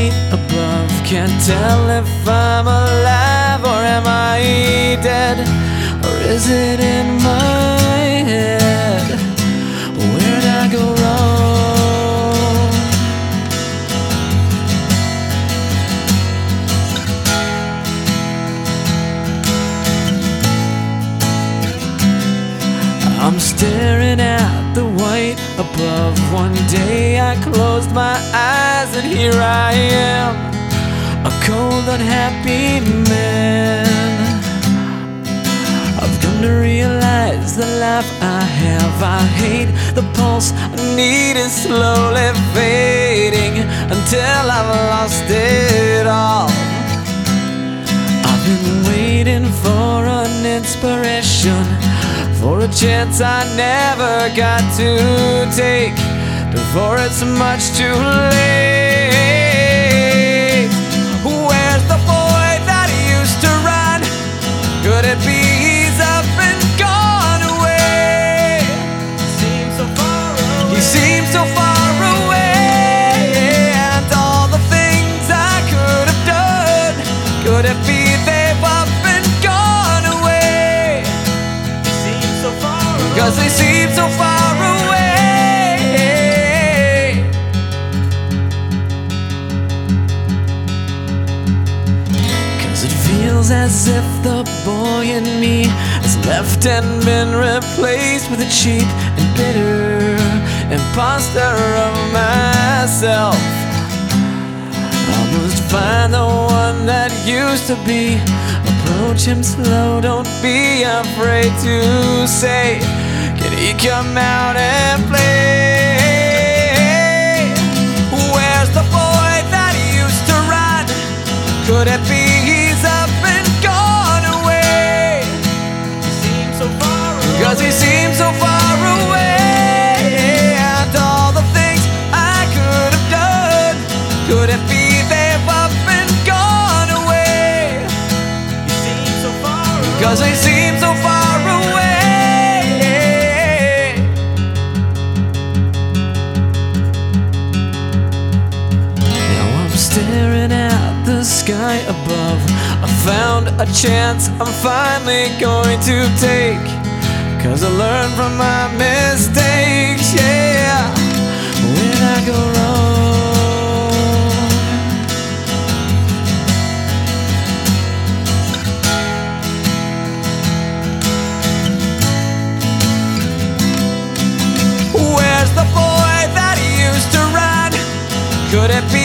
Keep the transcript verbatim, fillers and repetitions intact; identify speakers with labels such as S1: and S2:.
S1: white above. Can't tell if I'm alive or am I dead, or is it in my head? Where'd I go wrong? I'm staring at the white above. One day I closed my eyes and here I am, a cold, unhappy man. I've come to realize the life I have, I hate the pulse I need is slowly fading until I've lost it all. I've been waiting for an inspiration, for a chance I never got to take, before it's much too late. Where's the boy that used to run? Could it be he's up and gone away? He seems so far away. He seems so far away. And all the things I could have done, could it be they've up and gone away? He seems so far away. 'Cause they seem so far away. As if the boy in me has left and been replaced with a cheap and bitter imposter of myself. I must find the one that used to be. Approach him slow, don't be afraid to say, can he come out and play? Where's the boy that used to run? Could it be he's up and gone away? He seems so far away. 'Cause he seems so far away. And all the things I could have done, could it be they've up and gone away? He seems so far away. 'Cause they seem so far away. Now I'm staring at the sky above. I found a chance I'm finally going to take, 'cause I learned from my mistakes, yeah. Where'd I go wrong? Where's the boy that used to run? Could it be